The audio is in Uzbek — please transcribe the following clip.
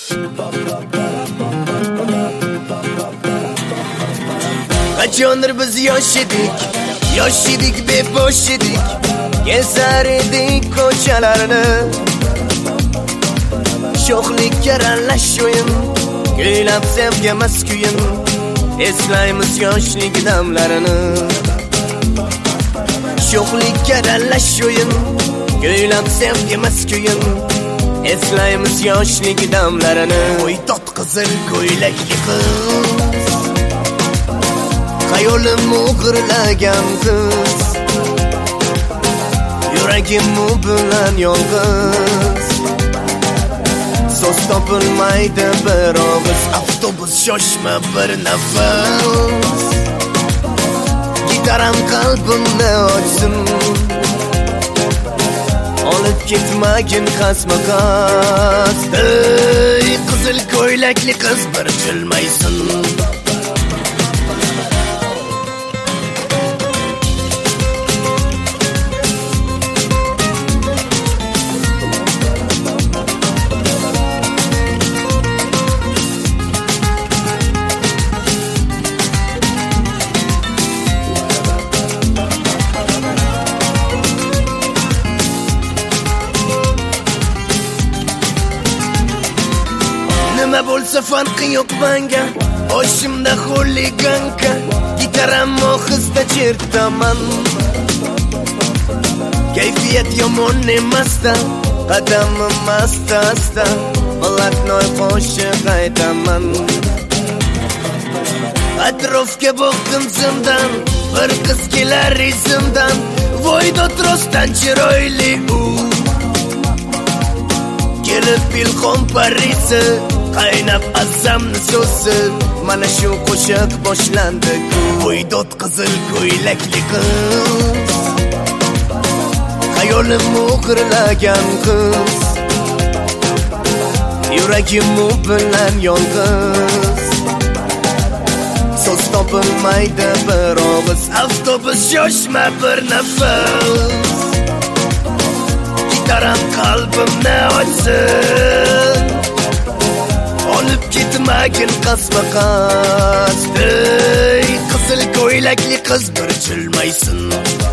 Qachondir biz yosh edik, bebosh edik, gezar edik ko'chalarni. Sho'xlikka aralash o'yin, kuylab sevgamas kuyin, eslaymiz yoshlik damlarini. Sho'xlikka aralash o'yin, kuylab sevgamas kuyin, eslaymiz yoshlik damlarini. Qo'ydot qizil ko'ylakli qiz, hayolim o'g'irlagan qiz, yuragim bilan yolg'iz. So'z topilmaydi bir og'iz, avtobus shoshma bir nafas, gitaram qalbimni ochsin, olib ketmagin qasma-qas. Ey qizil ko'ylakli qiz, bir jilmaysin. Nima bo'lsa farqi yo'q menga, boshimda xuliganka, gitaram ohista chertaman. Kayfiyat yomon emasda, qadamim asta-asta, Balaknoy qo'shiq aytaman. Atrofga boqdim zimdan, bir qiz kelar izimdan, voydod rostdan chiroyli u. Kelib ilhom parisi, qaynab azamni so'zi, mana shu qo'shiq boshlandi. Voydod qizil ko'ylakli qiz, hayolim o'g'irlagan qiz, yuragim bilan yolg'iz. So'z topilmaydi bir og'iz, avtobus shoshma bir nafas, gitaram qalbimni ochsin, olib ketmagin qasma-qas. Ey qizil ko'ylakli qiz, bir jilmaysin.